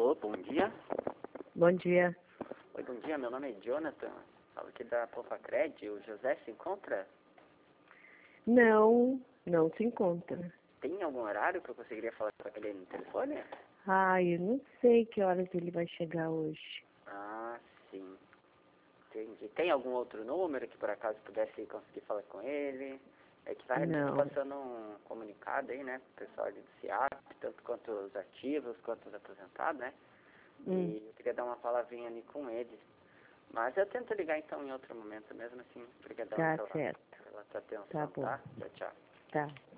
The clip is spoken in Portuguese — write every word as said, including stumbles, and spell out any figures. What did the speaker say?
Alô, bom dia. Bom dia. Oi, bom dia, meu nome é Jonathan. Falo aqui da Pofacred. O José se encontra? Não, não se encontra. Tem algum horário que eu conseguiria falar com ele no telefone? Ai, eu não sei que horas ele vai chegar hoje. Ah, sim. Entendi. Tem algum outro número que por acaso pudesse conseguir falar com ele? É que vai Não. passando um comunicado aí, né, pro pessoal ali do C I A P, tanto quanto os ativos, quanto os aposentados, né? Hum. E eu queria dar uma palavrinha ali com ele. Mas eu tento ligar então em outro momento mesmo, assim. Obrigadão Tá pela, certo. pela tua atenção, Tá bom. tá? Tchau, tchau. Tá.